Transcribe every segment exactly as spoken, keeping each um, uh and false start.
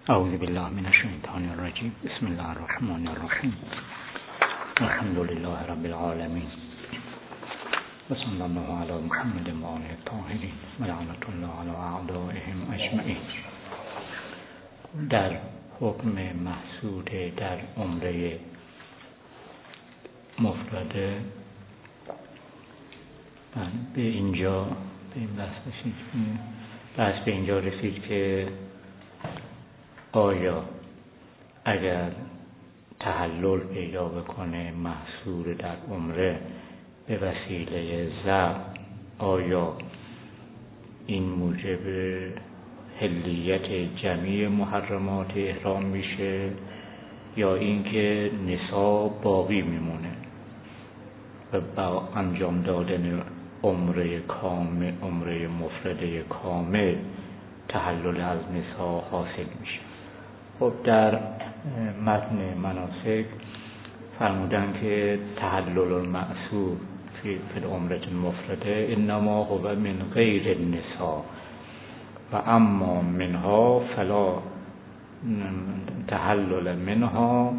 اعوذ بالله من الشیطان الرجیم. بسم الله الرحمن الرحیم. الحمد لله رب العالمین و صلی الله علی محمد و آله الطاهرین و لعنت الله علی اعدائهم اجمعین. در حکم محسود در عمره مفرده به اینجا به این بحث رسید بحث به اینجا رسید که آیا اگر تحلل پیدا بکنه محصور در عمره به وسیله ذبح، آیا این موجب حلیت جمیع محرمات احرام میشه یا اینکه نصاب باقی میمونه و با انجام دادن عمره کامل، عمره مفرده کامل، تحلل از نصاب حاصل میشه. خب در متن مناسک فرمودن که تحلل المأثور فی العمره المفرده انما هو من غیر النساء و اما منها فلا تحلل منها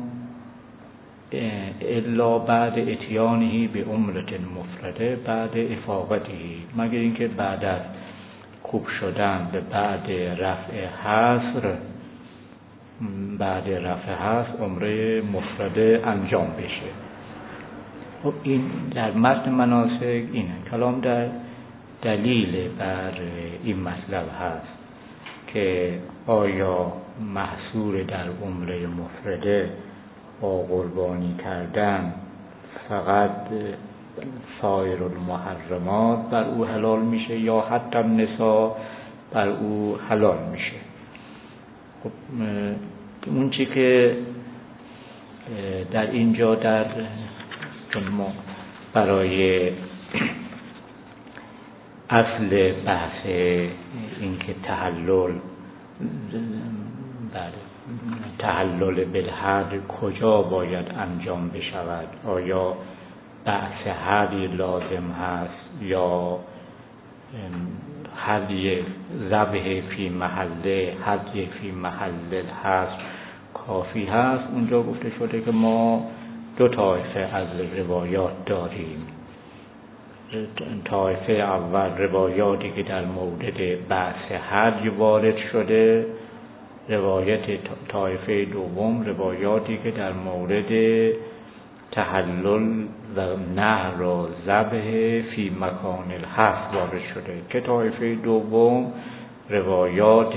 الا بعد اتیانه به عمره مفرده بعد افاقته، مگر اینکه بعد از خوب شدن به بعد رفع حصر بعد رفع حصر عمره مفرده انجام بشه. خب این در متن مناسک اینه. کلام در دلیل بر این مطلب هست که آیا محصور در عمره مفرده با قربانی کردن فقط سایر المحرمات بر او حلال میشه یا حتی النساء بر او حلال میشه. خب اون چی که در اینجا در ما برای اصل بحث این که تحلل بله تحلل بالحد کجا باید انجام بشود، آیا بحث حدی لازم هست یا حدی ذبح فی محله حدی فی محله هست کافی هست. اونجا گفته شده که ما دو طایفه از روایات داریم. طایفه اول روایاتی که در مورد بحث حد وارد شده، روایت طایفه دوم روایاتی که در مورد تحلل و نهر و ذبح فی مکان الحصر وارد شده که طایفه دوم روایات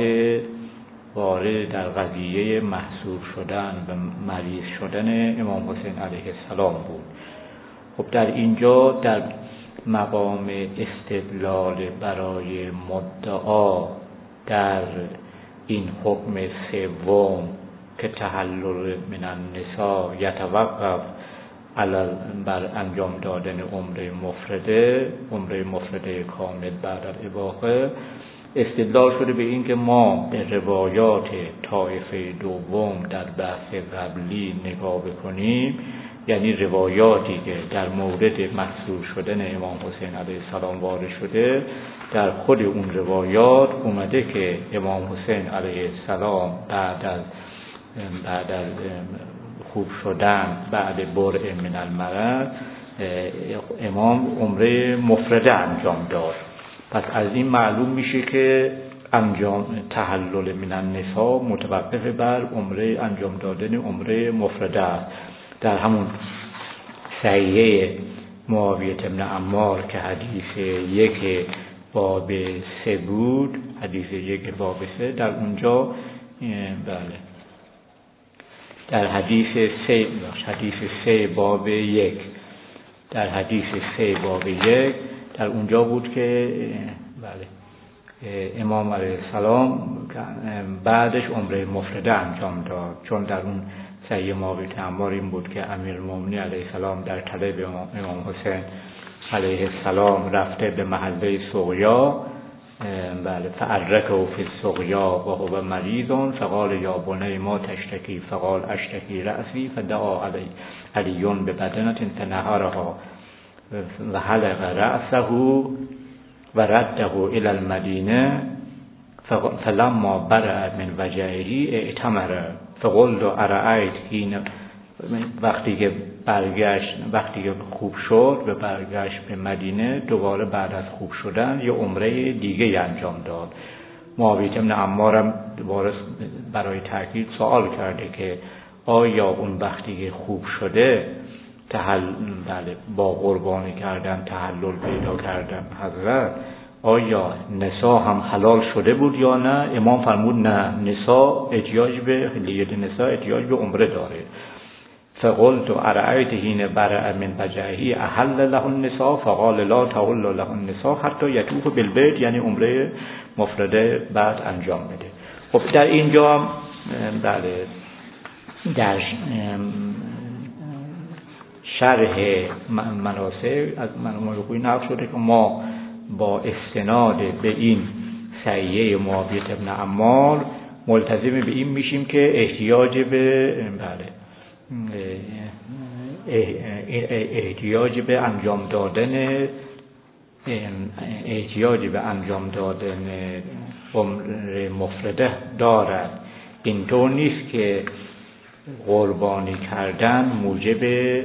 وارد در قضیه محصور شدن و مریض شدن امام حسین علیه السلام بود. خب در اینجا در مقام استدلال برای مدعا در این حکم سوم که تحلل من النساء یتوقف علی بر انجام دادن عمره مفرده عمره مفرده کامل بعد از اباحه، استدلال شده به این که ما به روایات طایفه دوم در بحث قبلی نگاه بکنیم، یعنی روایاتی که در مورد محصور شدن امام حسین علیه السلام وارد شده، در خود اون روایات اومده که امام حسین علیه السلام بعد از بعد از خوب شدن بعد برء من المرض امام عمره مفرده انجام داد. پس از این معلوم میشه که انجام تحلل من النساء متوقف بر عمره انجام دادن عمره مفرده است. در همون صحیحه معاویه بن عمار که حدیث یک باب سه بود، حدیث یک باب سه، در اونجا بله در حدیث سه حدیث سه باب یک در حدیث سه باب یک در اونجا بود که بله امام علیه السلام بعدش عمره مفرده انجام داد، چون در اون صحیح معاویه بن عمار این بود که امیرالمومنین علیه السلام در طلب امام حسین علیه السلام رفته به محله سقیا، بله فعرکه فی السقیا و هو مریض فقال یا بنی ما تشتکی فقال اشتکی رأسی فدعا علی علیون به بدنة تنهرها و حلق رأسه و رده الى المدینه فلما برأ من وجهه اعتمر فقلت ارأیت حین، وقتی که برگشت، وقتی که خوب شد و برگشت به مدینه، دوباره بعد از خوب شدن یه عمره دیگه انجام داد. معاویه بن عمار دوباره برای تاکید سوال کرده که آیا اون وقتی که خوب شده تحل بله با قربانی کردن تحلل پیدا کردن حضرت، آیا نسا هم حلال شده بود یا نه؟ امام فرمود نه، نسا احتیاج به حلیت، نسا احتیاج به عمره داره. فقلت ارأیت حین برأ من وجهه احل له النساء فقال لا تحل له النساء حتی یطوف بالبیت، یعنی عمره مفرده بعد انجام بده. خب در اینجا بله در شرح مناسک از مرحوم خویی نقل شده که ما با استناد به این سعیه معاویه بن عمار ملتزم به این میشیم که احتیاج به بله احتیاج به انجام دادن احتیاج به انجام دادن عمره مفرده دارد. اینطور نیست که قربانی کردن موجب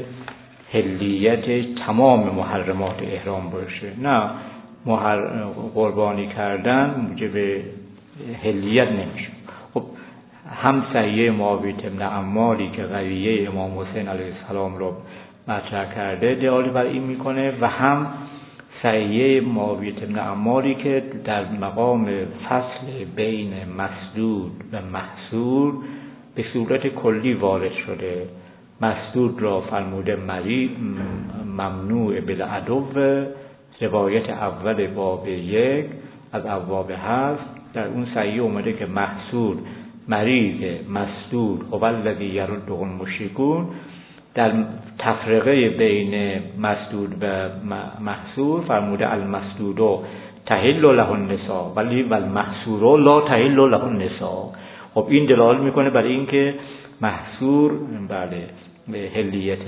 حلیت تمام محرمات احرام باشه، نه، محر... قربانی کردن موجب حلیت نمیشه. خب هم سعیه معاویه بن عماری که قضیه امام حسین علیه السلام رو مطرح کرده دلاله بر این میکنه و هم سعیه معاویه بن عماری که در مقام فصل بین مسدود و محصور به صورت کلی وارد شده. مسدود را فرموده مری ممنوع بالعدو، روایت اول باب یک از ابواب هست. در اون سعیه اومده که محصور مریض مسدود هو الذی یرده المشرکون. در تفرقه بین مسدود و محصور فرموده المسدود تحل له النساء ولی والمحصور لا تحل له النساء. خب این دلالت میکنه برای اینکه محصور بله حلیت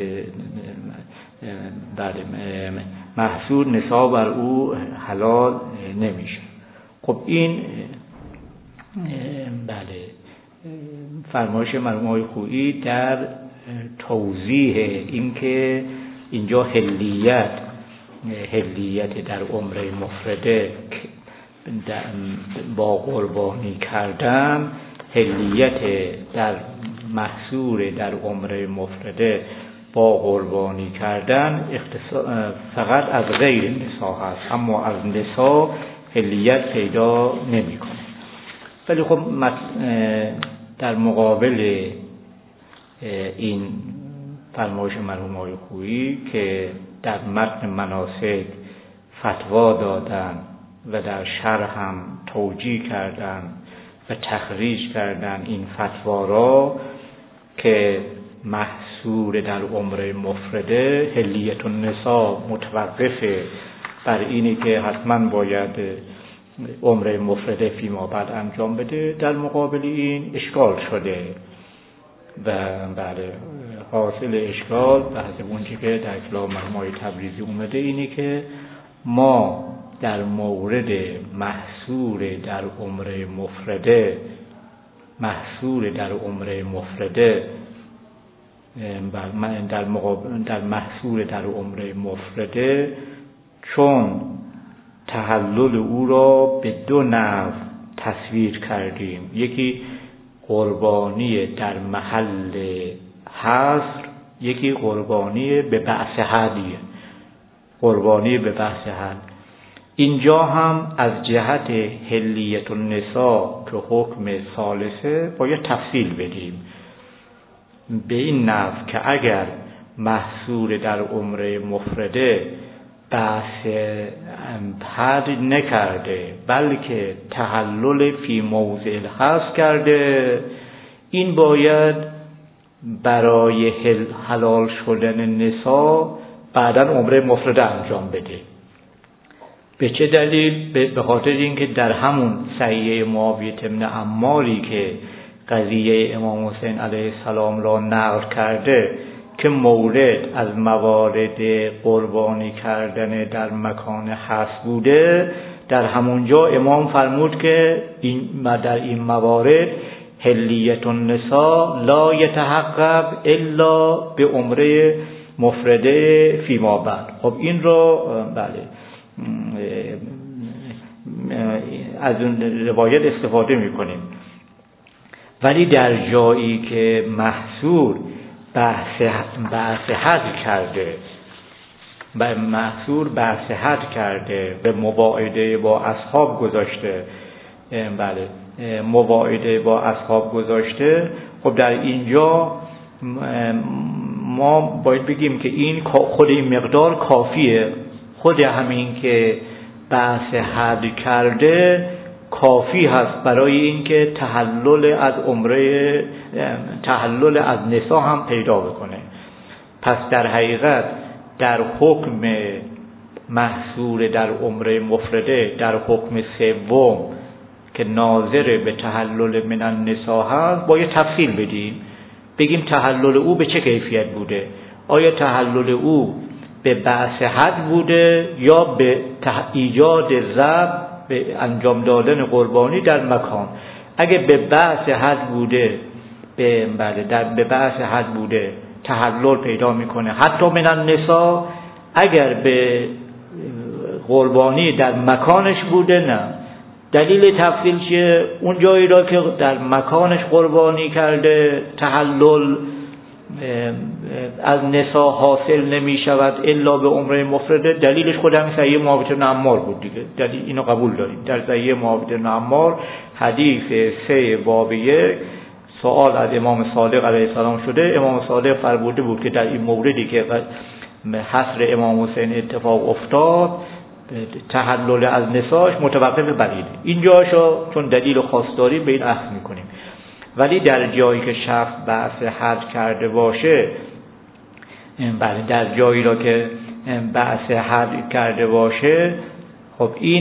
بله محصور نساء بر او حلال نمیشه. خب این بله فرمایش مرحوم خویی در توضیح اینکه اینجا حلیت حلیت در عمره مفرده با قربانی کردن، حلیت در محصور در عمره مفرده با قربانی کردن فقط از غیر نساء هست، اما از نساء حلیت پیدا نمی کنه. ولی خب در مقابل این فرمایش مرحوم آقای خویی که در متن مناسک فتوا دادن و در شرح هم توجیه کردن و تخریج کردن این فتوا را که محصور در عمره مفرده حلیت النساء متوقفه بر اینی که حتما باید عمره مفرده فیما بعد انجام بده، در مقابل این اشکال شده و بله حاصل اشکال بحث اونچه که در کلام مرحوم تبریزی اومده اینه که ما در مورد محصور در عمره مفرده محصور در عمره مفرده در مقابل در محصور در عمره مفرده چون تحلل او را به دو نحو تصویر کردیم، یکی قربانی در محل حصر، یکی قربانی به بعث هدیه، قربانی به بعث هدیه. اینجا هم از جهت حلیت النساء که حکم ثالثه باید تفصیل بدیم به این نحو که اگر محصور در عمره مفرده بحث حد نکرده بلکه تحلل فی موضع الحصر کرده، این باید برای حلال شدن نساء بعداً عمره مفرده انجام بده. به چه دلیل؟ به خاطر اینکه در همون سعیه معاویه بن عماری که قضیه امام حسین علیه السلام را نقل کرده که مورد از موارد قربانی کردن در مکان حصر بوده، در همونجا امام فرمود که این در این موارد حلیت النساء لا یتحقق الا به عمره مفرده فیما بعد. خب این رو بله از اون روایت استفاده میکنیم، ولی در جایی که محصور بحث بحث حد کرده و محصور بحث حد کرده به مواعده با اصحاب گذاشته، بله مواعده با اصحاب گذاشته، خب در اینجا ما باید بگیم که این خود این مقدار کافیه، خود همین که بحث حد کرده کافی هست برای اینکه تحلل از عمره تحلل از نساء هم پیدا بکنه. پس در حقیقت در حکم محصور در عمره مفرده، در حکم سوم که ناظر به تحلل من النساء هست، باید تفصیل بدیم، بگیم تحلل او به چه کیفیت بوده، آیا تحلل او به بحث حد بوده یا به ایجاد ذبح، به انجام دادن قربانی در مکان. اگه به بحث حد بوده، به بله در به بحث حد بوده تحلل پیدا میکنه حتی من النساء. اگر به قربانی در مکانش بوده نه. دلیل تفصیل چیه؟ اون جایی را که در مکانش قربانی کرده تحلل از نساء حاصل نمی شود الا به عمره مفرده، دلیلش خود همین صحیح معاویه بن عمار بود دیگه. دلیل اینو قبول داریم. در صحیح معاویه بن عمار حدیث سه باب یک سوال از امام صادق علیه السلام شده. امام صادق فرموده بود که در این موردی که حصر امام حسین اتفاق افتاد، تحلل از نساءش متوقف بر این. اینجاشو چون دلیل خاص داریم به این اخذ میکنیم. ولی در جایی که شخص بحث حد کرده باشه، بله در جایی را که بحث حد کرده باشه، خب این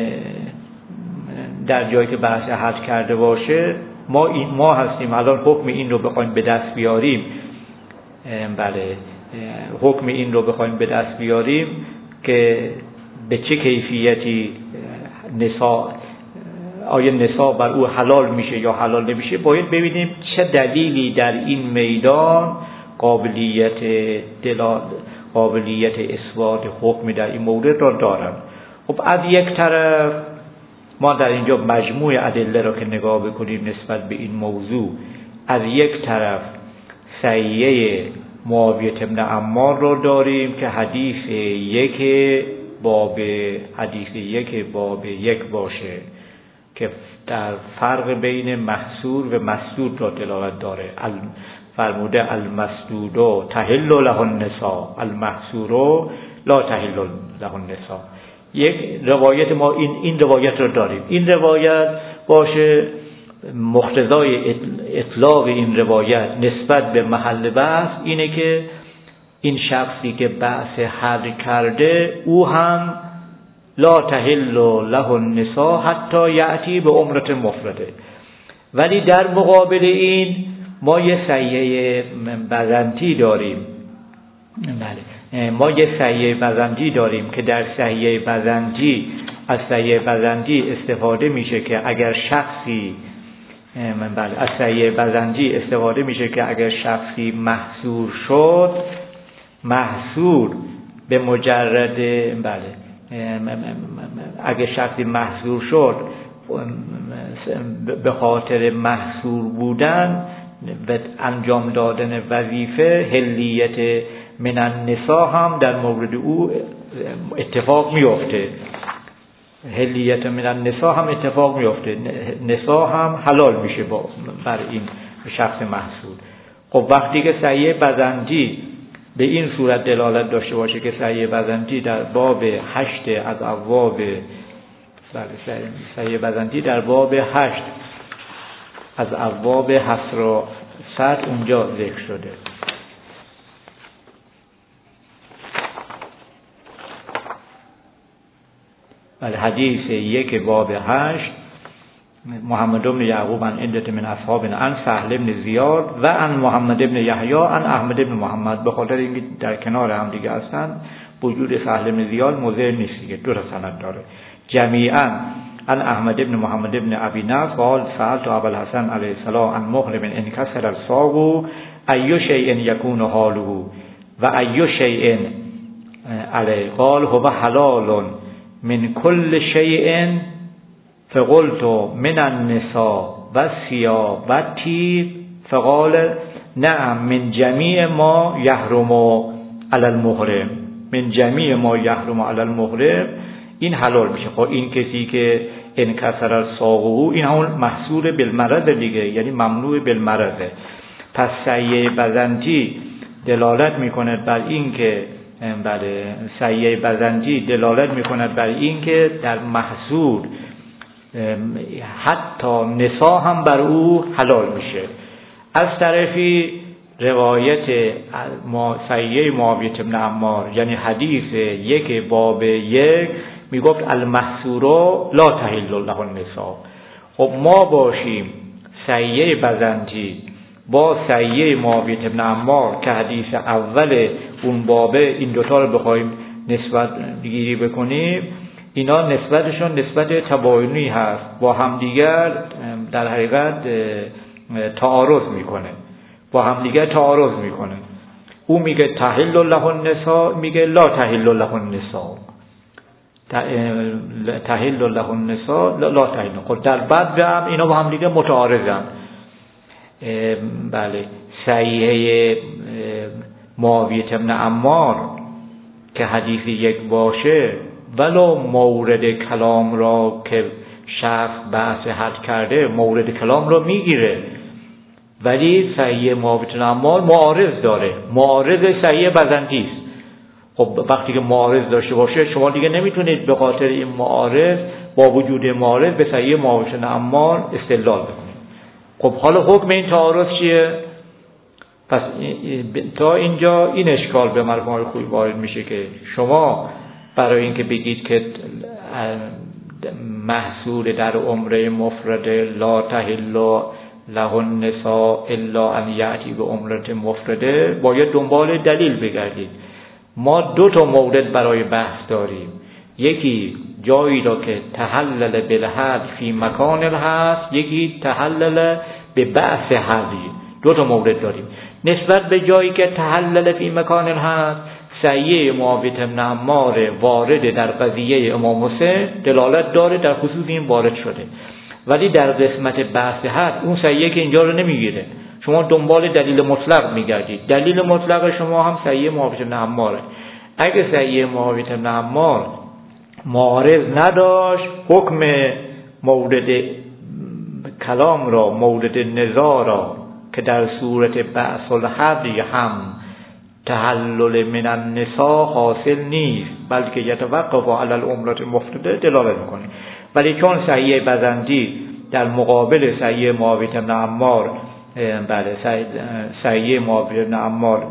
در جایی که بحث حد کرده باشه ما این ما هستیم الان حکم این رو بخوایم به دست بیاریم، بله حکم این رو بخوایم به دست بیاریم که به چه کیفیتی نساء، آیا نساء بر او حلال میشه یا حلال نمیشه، باید ببینیم چه دلیلی در این میدان قابلیت دلال قابلیت اثبات حکم در این مورد را دارند. خب از یک طرف ما در اینجا مجموع ادله را که نگاه بکنیم نسبت به این موضوع، از یک طرف سعیه معاویه بن عمار را داریم که حدیث یک باب حدیث یک باب یک باشه که در فرق بین محصور و مسدود را دلالت داره. فرموده المسدود تحل له النساء المحصور لا تحل له النساء. یک روایت ما این این روایت را داریم. این روایت باشه مقتضای اطلاق این روایت نسبت به محل بحث اینه که این شخصی که بحث حد کرده او هم لا تحل له النساء حتی یأتی به عمره مفرده. ولی در مقابل این ما یه سعیه بزنتی داریم. بله ما یه سعیه بزنتی داریم که در سعیه بزنتی از سعیه بزنتی استفاده میشه که اگر شخصی بله از سعیه بزنتی استفاده میشه که اگر شخصی محصور شد، محصور به مجرد بله اگه شخصی محصور شد به خاطر محصور بودن و انجام دادن وظیفه حلیت من النساء هم در مورد او اتفاق میفته. حلیت من النساء هم اتفاق میفته، نساء هم حلال میشه با بر این شخص محصور. خب وقتی که سعیه بزنجی به این صورت دلالت داشته باشه که سعیه بزنجی در باب هشت از ابواب بله سعیه بزنجی در باب هشت از ابواب حصر و صد اونجا ذکر شده. بله حدیث یک باب هشت محمد بن یعقوب عن عدت من اصحاب عن سهل بن زیاد و عن محمد بن یحیی عن احمد بن محمد. به خاطر اینکه در کنار هم دیگه هستن وجود سهل بن زیاد موضع نیست دیگه، دو تا سند داره. جمیعا عن احمد بن محمد بن ابی نصر قال سألت ابا الحسن علیه السلام عن محرم انکسر الساق ای شیء یکون حاله و ای شیء علیه قال هو حلال من کل شیء فقلت من النساء و الثياب و الطيب فقال نعم من جمیع ما یحرم علی المحرم من جمیع ما یحرم علی المحرم این حلال میشه. خب این کسی که انکسر الساق این همون محصول بالمرض دیگه، یعنی ممنوع بالمرضه. پس سعیه بزنجی دلالت میکنه بر این که بله سعیه بزنجی دلالت میکنه بر این که در محصول حتی نسا هم بر او حلال میشه. از طرفی روایت ما سعیه معاویه بن عمار یعنی حدیث یک باب یک میگفت المحصورا لا تحل له النساء. خب ما باشیم سعیه بزنجی با سعیه معاویه بن عمار که حدیث اول اون بابه این دوتا رو بخوایم نسبت گیری بکنیم، اینا نسبتشون نسبت تباینی هست، با همدیگر در حقیقت تعارض میکنه با همدیگر تعارض میکنه. او میگه تحل له النساء، میگه لا تحل له النساء، تحل له النساء لا تحل. خب در بعد هم اینا با همدیگر متعارضن. بله صحیحه معاویه بن عمار که حدیث یک باشه ولو مورد کلام را که شخص بحث حد کرده مورد کلام را میگیره، ولی صحیح معاویه بن عمار معارض داره، معارض صحیح بزنجی است. خب وقتی که معارض داشته باشه شما دیگه نمیتونید به خاطر این معارض با وجود معارض به صحیح معاویه بن عمار استدلال بکنید. خب حالا حکم این تعارض چیه؟ پس تا اینجا این اشکال به مرحوم خوبی وارد میشه که شما برای اینکه بگید که محصول در عمره مفرد لا تحل له النساء الا ان یأتی به عمره مفرده، باید دنبال دلیل بگردید. ما دو تا مورد برای بحث داریم، یکی جایی را که تحلل بالحد فی مکان الحد، یکی تحلل به بعث حدی. دو تا مورد داریم. نسبت به جایی که تحلل فی مکان الحد، سعیه معاویه بن عمار وارد در قضیه امام حسین دلالت داره، در خصوص این وارد شده، ولی در قسمت بحث حد اون سعیه که اینجا رو نمیگیره. شما دنبال دلیل مطلق میگردید. دلیل مطلق شما هم سعیه معاویه بن عماره. اگه سعیه معاویه بن عمار معارض نداشت، حکم مورد کلام را، مورد نزاع را که در صورت بعث الحد هم تحلل من النساء حاصل نیست، بلکه یتوقف علی العمره مفرده دلالت میکنه. ولی چون صحیح بزنجی در مقابل صحیح معاویه بن عمار بله صحیح معاویه بن عمار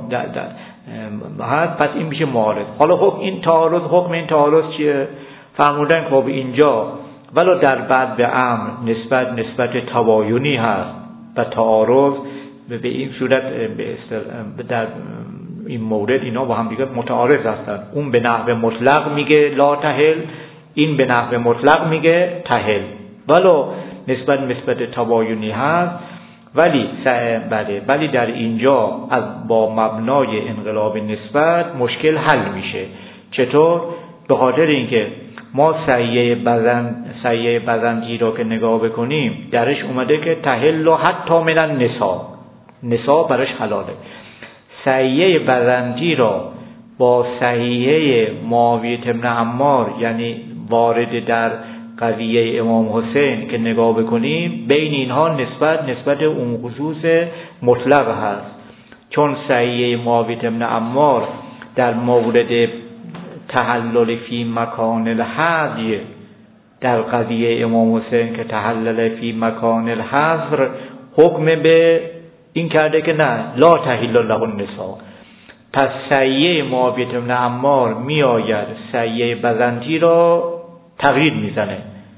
هست، پس این میشه معارض. حالا حکم این تعارض، حکم این تعارض چیه؟ فرمودن که اینجا ولو در بعد به امر نسبت نسبت تباینی هست و تعارض به این صورت در این مورد اینا با هم دیگه متعارض هستن. اون به نحو مطلق میگه لا تحل، این به نحو مطلق میگه تحل، ولو نسبت نسبت تباینی هست، ولی بله ولی در اینجا از با مبنای انقلاب نسبت مشکل حل میشه. چطور؟ به خاطر اینکه ما سعیه بزن سعیه بزنجی رو که نگاه بکنیم درش اومده که تحل و حتی من النساء، نساء برش حلاله. سعیه بزنجی را با سعیه معاویه بن عمار یعنی وارد در قضیه امام حسین که نگاه بکنیم، بین اینها نسبت نسبت اون خصوص مطلق هست. چون سعیه معاویه بن عمار در مورد تحلل فی مکان الحظر در قضیه امام حسین که تحلل فی مکان الحظر حکم به این کرده که نه لا تحل له النساء. پس سعیه معاویه بن عمار می آید سعیه بزنجی را تغییر میزنه.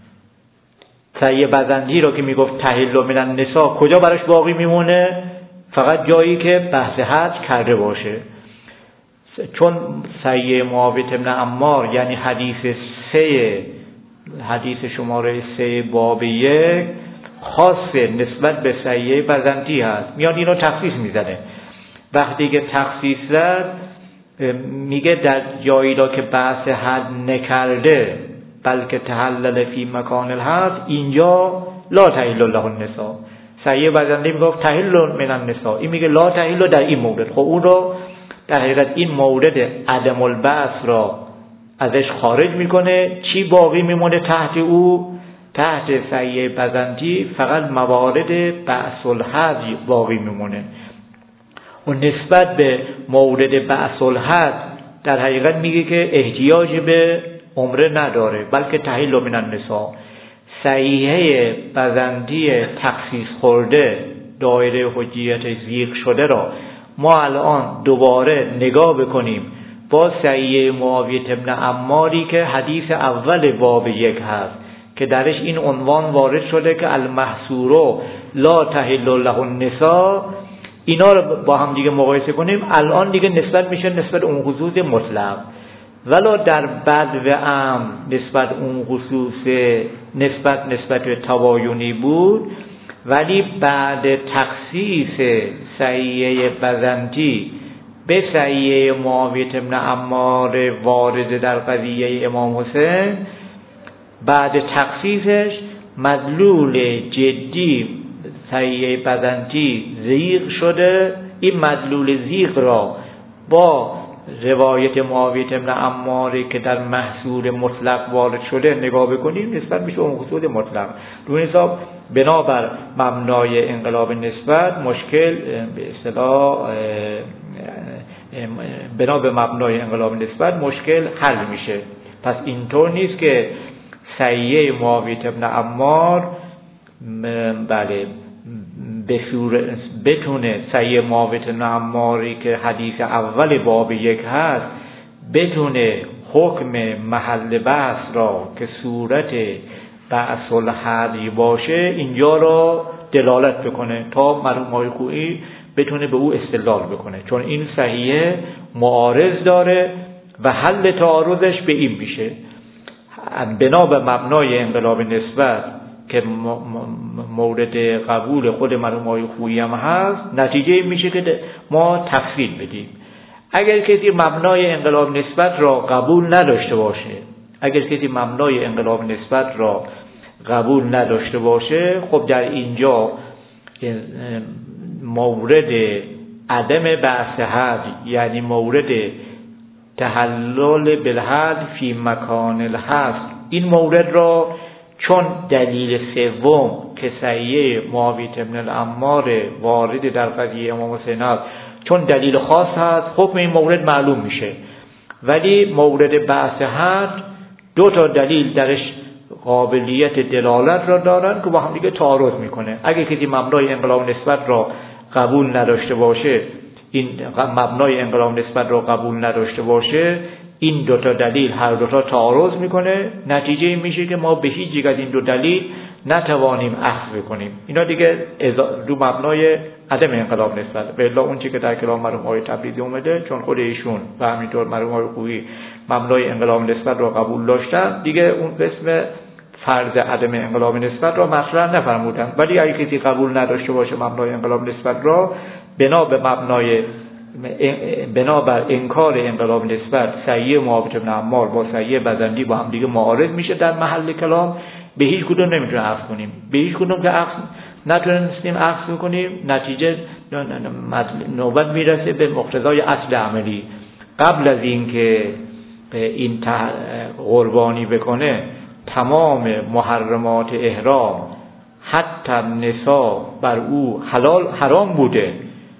سعیه بزنجی را که میگفت تحل من النساء کجا براش باقی میمونه؟ فقط جایی که بحث حد کرده باشه. چون سعیه معاویه بن عمار یعنی حدیث سه حدیث شماره سه باب یک خاص نسبت به سیه بزنطی هست، میاد اینو تخصیص میزنه. وقتی که تخصیص زد میگه در جایی را که بحث حد نکرده بلکه تحلل فی مکان الحد، اینجا لا تحل له النساء. سیه بزنطی میگفت تحل من النساء، این میگه لا تحل در این مورد. خب اون رو در حقیقت این مورد عدم البعث را ازش خارج میکنه. چی باقی میمونه تحت او؟ تحت سیه بزنطی فقط موارد بعث الحد باقی میمونه. و نسبت به مورد بعث الحد در حقیقت میگه که احتیاج به عمره نداره، بلکه تحل من النساء. سیه بزنطی تخصیص خورده، دایره حجیت زیغ شده را ما الان دوباره نگاه بکنیم با سیه معاویه بن عماری که حدیث اول باب یک هست که درش این عنوان وارد شده که المحصور لا تحل له النساء، اینا رو با هم دیگه مقایسه کنیم، الان دیگه نسبت میشه نسبت اون خصوص مطلق. ولی در بدو عام نسبت اون خصوص نسبت نسبت به تباینی بود، ولی بعد تخصیص سیه بزنطی به سیه معاویه بن عمار وارد در قضیه امام حسین، بعد تخصیصش مدلول جدی سیه بزنطی زیغ شده. این مدلول زیغ را با روایت معاویه بن عماری که در محصول مطلق وارد شده نگاه بکنیم، نسبت میشه اون خصوص مطلق. دو حساب بنابر مبنای انقلاب نسبت مشکل به اصطلاح بنا به مبنای انقلاب نسبت مشکل حل میشه. پس اینطور نیست که سیه معاویه بن عمار بله به صورت بتونه سیه معاویه بن عماری که حدیث اول باب یک هست بتونه حکم محل بحث را که صورت بعث الحدی باشه اینجا را دلالت بکنه تا مرحوم آقای خویی بتونه به او استدلال بکنه، چون این صحیحه معارض داره و حل تعارضش به این میشه. بنا به مبنای انقلاب نسبت که مورد قبول خود مرحوم آقای خویی هم هست، نتیجه میشه که ما تفصیل بدیم. اگر کسی مبنای انقلاب نسبت را قبول نداشته باشه اگر کسی مبنای انقلاب نسبت را قبول نداشته باشه خب در اینجا مورد عدم بعث حد، یعنی مورد تحلل بالحد فی مکان الحد، این مورد را چون دلیل سوم که سیه معاویه بن عمار وارد در قضیه امام حسین است چون دلیل خاص هست، حکم این مورد معلوم میشه. ولی مورد بعث حد دو تا دلیل درش قابلیت دلالت را دارن که با هم دیگه تعارض میکنه. اگه کسی مبنای انقلاب نسبت را قبول نداشته باشه این مبنای انقلاب نسبت را قبول نداشته باشه این دو تا دلیل هر دو تا تعارض میکنه، نتیجه میشه که ما به هیچ یک از این دو دلیل نتوانیم اخذ کنیم. اینا دیگه دو مبنای عدم انقلاب نسبت. به الا اون چیزی که در کلام مرحوم آقای تبریزی اومده، چون خود ایشون و همینطور مرحوم آقای خویی مبنای انقلاب نسبت را قبول داشتن، دیگه اون قسم فرض عدم انقلاب نسبت را مطرح نفرمودن. ولی اگه کسی قبول نداشته باشه مبنای انقلاب نسبت را، بنا به مبنای بنابر انکار انقلاب نسبت سیه معاویه بن عمار با سیه بزنطی با هم دیگه معارض میشه در محل کلام، به هیچ کدوم نمیتونه اخذ کنیم. به هیچ کدوم که اخذ نتونستیم اخذ کنیم، نتیجه نوبت میرسه به مقتضای اصل عملی. قبل از اینکه این قربانی بکنه تمام محرمات احرام حتی نساء بر او حلال حرام بوده.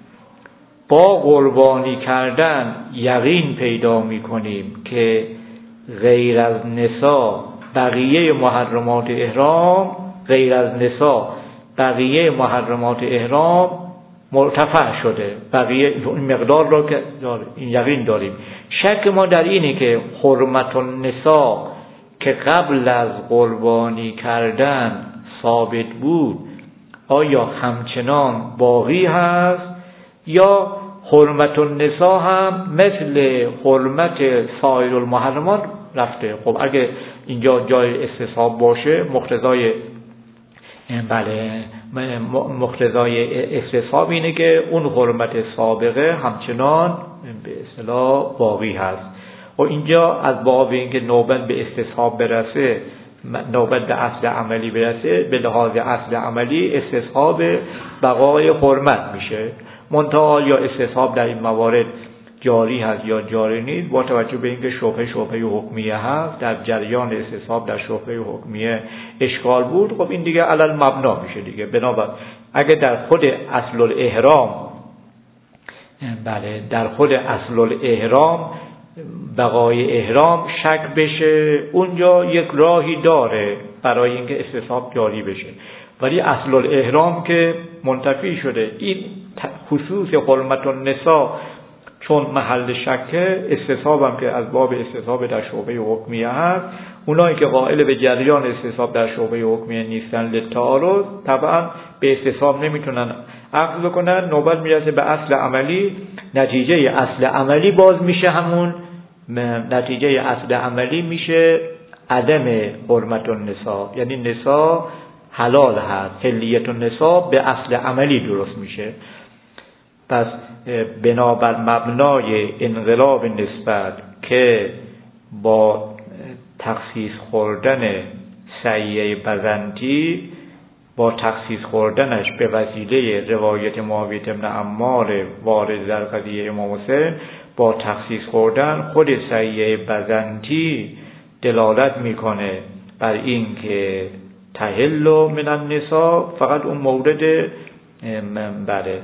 با قربانی کردن یقین پیدا میکنیم که غیر از نساء بقیه محرمات احرام غیر از نساء بقیه محرمات احرام مرتفع شده، بقیه این مقدار را که داریم این یقین داریم. شک ما در اینه که حرمت النساء که قبل از قربانی کردن ثابت بود آیا همچنان باقی هست یا حرمت النساء هم مثل حرمت سایر المحرمات رفته. خب اگه اینجا جای استصحاب باشه، مقتضای بله مقتضای استصحاب اینه که اون حرمت سابقه همچنان به اصطلاح باقی هست. و اینجا از باب اینکه نوبت به استصحاب برسه، نوبت به اصل عملی برسه، به لحاظ اصل عملی استصحاب بقای حرمت میشه. منتها یا استصحاب در این موارد جاری هست یا جاری نیست، با توجه به اینکه شبهه شبهه حکمیه هست، در جریان استصحاب در شبهه حکمیه اشکال بود، خب این دیگه علل مبنا میشه دیگه. بنابراین اگه در خود اصل الاحرام بله در خود اصل الاحرام بقای احرام شک بشه، اونجا یک راهی داره برای اینکه استصحاب جاری بشه، ولی اصل الاحرام که منتفی شده، این خصوص حرمت النساء چون محل شکه، استصحاب هم که از باب استصحاب در شعبه حکمیه هست، اونایی که قائل به جریان استصحاب در شعبه حکمیه نیستن للتعارض، طبعا به استصحاب نمیتونن عقد بکنن، نوبت میرسه به اصل عملی، نتیجه اصل عملی باز میشه همون نتیجه اصل عملی میشه عدم حرمت النساء، یعنی نساء حلال هست، حلیت النساء به اصل عملی درست میشه. پس بنابر مبنای انقلاب نسبت که با تخصیص خوردن سعیه بزنطی، با تخصیص خوردنش به وسیله روایت معاویه بن عمار وارد در قضیه امام حسین، با تخصیص خوردن خود سعیه بزنطی دلالت میکنه بر این که تحل من النساء فقط اون مورد بله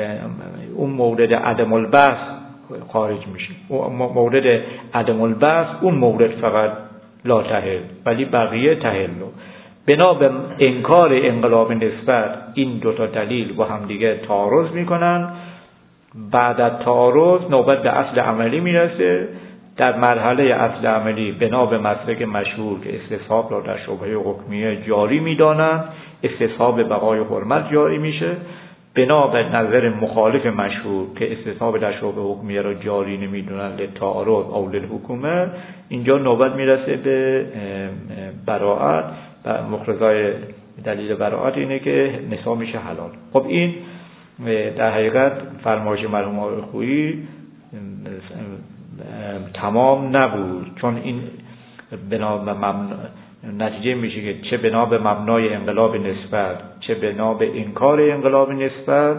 اون مورد عدم البس خارج میشه، اون مورد عدم البس اون مورد فقط لا تحل، ولی بقیه تحل. بنا به انکار انقلاب نسبت این دوتا دلیل با هم دیگه تعارض میکنن، بعد از تعارض نوبت به اصل عملی میرسه. در مرحله اصل عملی بنا به مسلک مشهور که استصحاب را در شبهه حکمیه جاری میدانند، استصحاب بقای حرمت جاری میشه. بنا به نظر مخالف مشهور که استصحاب در شبهه حکمیه را جاری نمیدونند للتعارض او للحکومه، اینجا نوبت میرسه به براءت و مقتضای دلیل براءت اینه که نساء میشه حلال. خب این در حقیقت فرمایش مرحوم آقای خویی تمام نبود، چون این بنا به مبنا... نتیجه میشه که چه بنا به مبنای انقلاب نسبت چه بنا به انکار انقلاب نسبت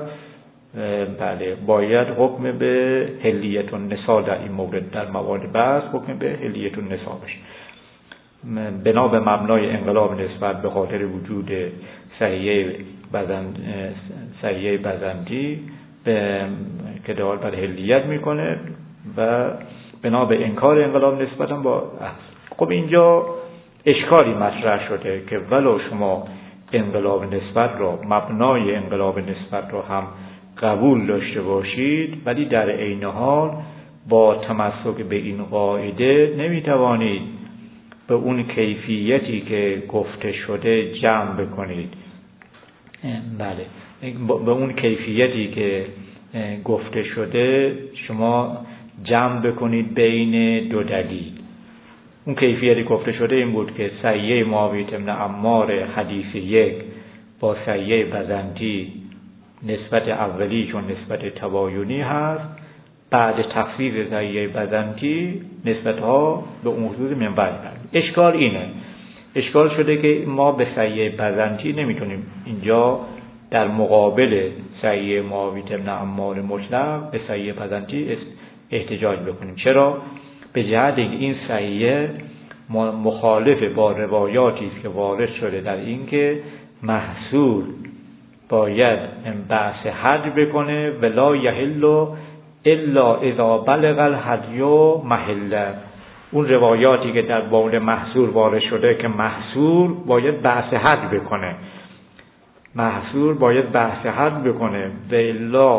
بله باید حکم به حلیت النساء در این مورد در موارد بحث حکم به حلیت النساء بشه. بنا به مبنای انقلاب نسبت به خاطر وجود صحیحه بزند صحیحه بزندی که دلالت بر حلیت میکنه و بنا به انکار انقلاب نسبت هم با اصل. خب اینجا اشکالی مطرح شده که ولو شما انقلاب نسبت را مبنای انقلاب نسبت را هم قبول داشته باشید، ولی در عین حال با تمسک به این قاعده نمیتوانید به اون کیفیتی که گفته شده جمع بکنید. بله به اون کیفیتی که گفته شده شما جمع بکنید بین دو دلیل. اون کیفیتی گفته شده این بود که صحیحه معاویه بن عمار حدیث یک با صحیحه بزنطی نسبت اولی چون نسبت تباینی هست، بعد تخصیص صحیحه بزنطی نسبت ها به اون حدود منبع کرد. اشکال اینه، اشکال شده که ما به صحیحه بزنطی نمیتونیم اینجا در مقابل صحیحه معاویه بن عمار مطلق به صحیحه بزنطی احتجاج بکنیم. چرا؟ به جهت این صحیحه مخالف با روایاتی است که وارد شده در این که محصول باید بحث حد بکنه ولا یحل الا اذا بلغ الحدی محله. اون روایاتی که در باب محصول وارد شده که محصول باید بحث حد بکنه، محصول باید بحث حد بکنه و الا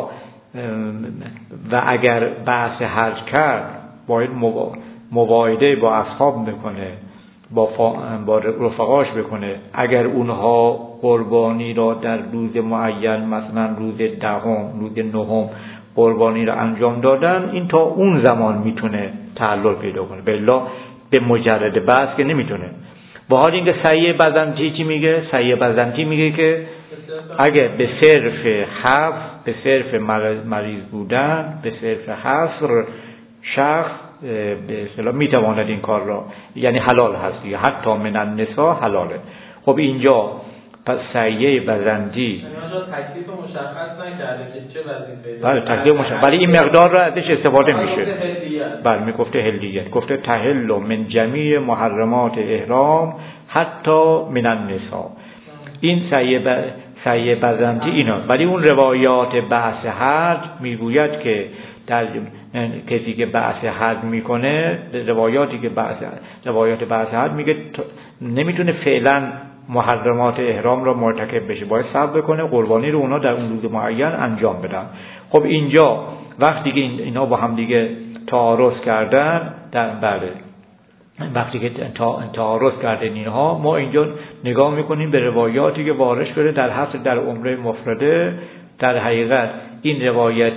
و اگر بحث حد کرد باید مواعده با اصحاب بکنه، با, با رفقاش بکنه. اگر اونها قربانی را در روز معین مثلا روز دهم روز نهم قربانی را انجام دادن، این تا اون زمان میتونه تعلل پیدا کنه. بلا به مجرد بحث که نمیتونه. با حال اینکه سعی بزنتی چی میگه؟ سعی بزنتی میگه که اگه به صرف حفظ، به صرف مریض بودن، به صرف حصر شخص به اصطلاح میتواند این کار را، یعنی حلال هست دیگه، حتی من النساء حلاله. خب اینجا پس سعیه بزندی تکلیف مشخص نکرده که چه وظیفه‌ای داره. بله تکلیف مشخص، ولی این مقدار را ازش استفاده میشه. بله میگفته هلیت، گفته تحل من جمیع محرمات احرام حتی من النساء. این سعیه ب... سعیه بزندی اینا. ولی اون روایات بحث حد میگوید که در کسی که بحث حد میکنه، روایاتی که بحث روایات بحث حد میگه نمیتونه فعلا محرمات احرام را مرتکب بشه، باید صبر بکنه، قربانی رو اونا در اون روز معین انجام بدن. خب اینجا وقتی که اینا با هم دیگه تعارض کردن، در بله وقتی که تعارض کردن اینها، ما اینجا نگاه میکنیم به روایاتی که وارد شده در حصر در عمره مفرده. در حقیقت این روایت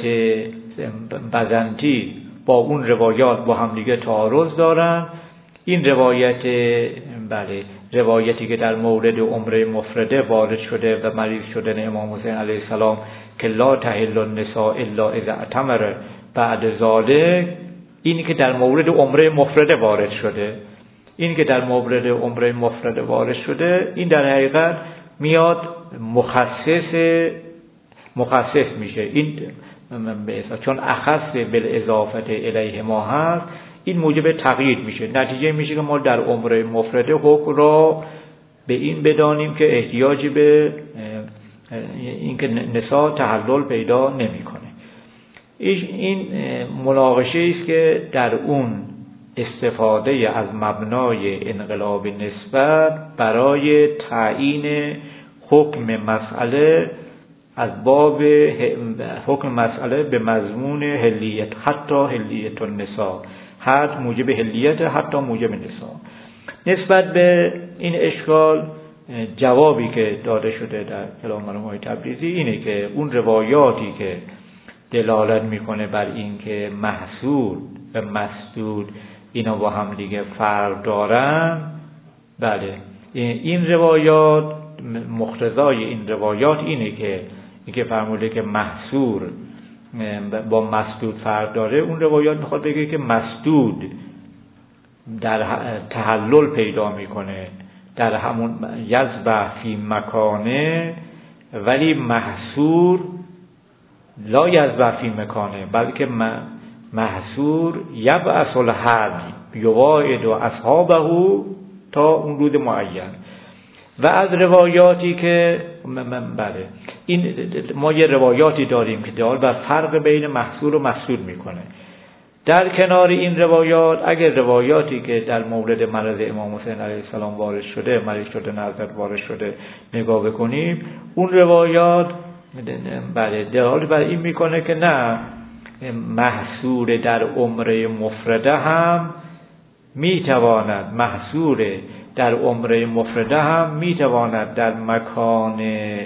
بزنتی با اون روایات با هم دیگه تعارض دارن. این روایت بله روایتی که در مورد عمره مفرده وارد شده و مریض شدن امام حسین علیه السلام که لا تحل النساء الا اذا اعتمر بعد ذلک، اینی که در مورد عمره مفرده وارد شده، این که در مورد عمره مفرده وارد شده، این در حقیقت میاد مخصص مخصص میشه. این چون اخص بالاضافه الیه ما هست، این موجب تغییر میشه. نتیجه میشه که ما در عمره مفرده حکم را به این بدانیم که احتیاجی به این که نساء تحلل پیدا نمیکنه. این مناقشه است که در اون استفاده از مبنای انقلاب نسبت برای تعیین حکم مسئله از باب حکم مسئله به مضمون حلیت، حتی حلیت النساء، حد موجب حلیت، حتی موجب نساء. نسبت به این اشکال جوابی که داده شده در کلام مرحوم تبریزی اینه که اون روایاتی که دلالت میکنه بر این که محصول و مسدود اینا با هم دیگه فرق دارن، بله این روایات مقتضای این روایات اینه که اینکه فرموده که محصور با مسدود فرق داره. اون روایات میخواد بگه که مسدود در تحلل پیدا میکنه در همون یذبح فی مکانه، ولی محصور لا یذبح فی مکانه، بلکه محصور یبعث الحد یواعد اصحابه تا اون روز معین. و از روایاتی که بله این ما یه روایاتی داریم که دال بر فرق بین محصور و مسدود میکنه. در کنار این روایات اگر روایاتی که در مورد مرض امام حسین علیه السلام وارد شده، مریض شده نظر وارد شده نگاه بکنیم، اون روایات بله دال بر این میکنه که نه، محصور در عمره مفرده هم میتواند محصور در عمره مفرده هم میتواند در مکان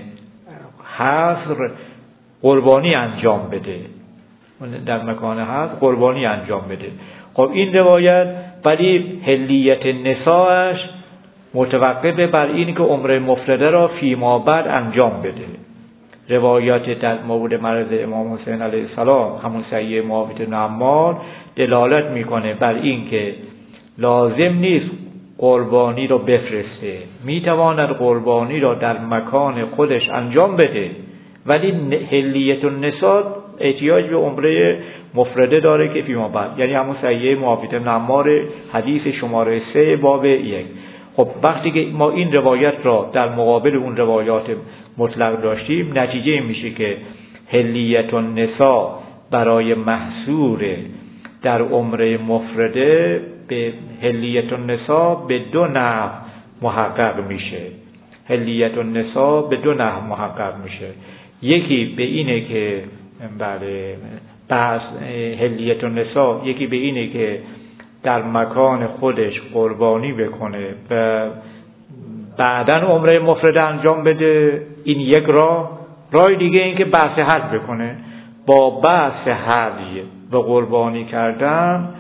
حصر قربانی انجام بده، در مکان حصر قربانی انجام بده. خب این روایت ولی حلیت نساءش متوقف بر این که عمره مفرده را فیما بعد انجام بده. روایات در مورد مرض امام حسین علیه السلام همون سعی معاویه بن عمار دلالت میکنه بر این که لازم نیست قربانی را بفرسته، میتواند قربانی را در مکان خودش انجام بده، ولی حلیت النساء احتیاج به عمره مفرده داره که فیما بعد، یعنی همون سعی معاویه بن عمار حدیث شماره سه باب یک. خب وقتی که ما این روایت را در مقابل اون روایات مطلق داشتیم، نتیجه میشه که حلیت النساء برای محصور در عمره مفرده به حلیت النساء به دو نحو محقق میشه. حلیت النساء به دو نحو محقق میشه. یکی به اینه که بله بس حلیت النساء یکی به اینه که در مکان خودش قربانی بکنه و بعداً عمره مفرده انجام بده، این یک راه. راه دیگه این که بحث حد بکنه، با بحث حد و قربانی کردن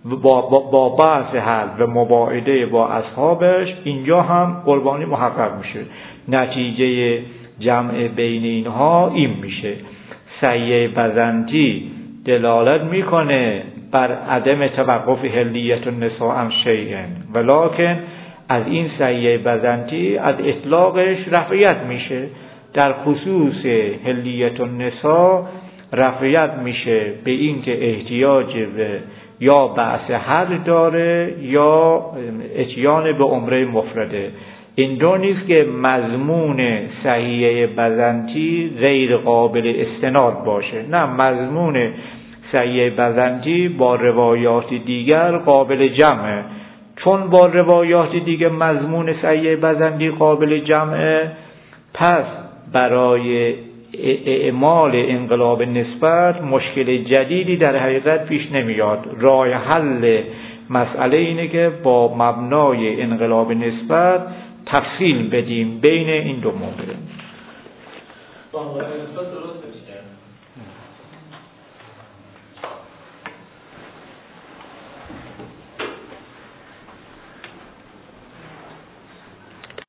با, با, با بحث حل و مباعده با اصحابش اینجا هم قربانی محقق میشه. نتیجه جمع بین اینها این میشه. سعی بزنطی دلالت میکنه بر عدم توقف حلیت النساء عن شیء، ولکن از این سعی بزنطی از اطلاقش رفعیت میشه. در خصوص حلیت النساء رفعیت میشه به این که احتیاج به یا بحث حد داره یا اتیان به عمره مفرده. این دو نیست که مضمون صحیح بزنطی غیر قابل استناد باشه، نه، مضمون صحیح بزنطی با روایات دیگر قابل جمعه. چون با روایات دیگر مضمون صحیح بزنطی قابل جمعه، پس برای اعمال انقلاب نسبت مشکل جدیدی در حقیقت پیش نمیاد. راه حل مسئله اینه که با مبنای انقلاب نسبت تفصیل بدیم بین این دو مورد.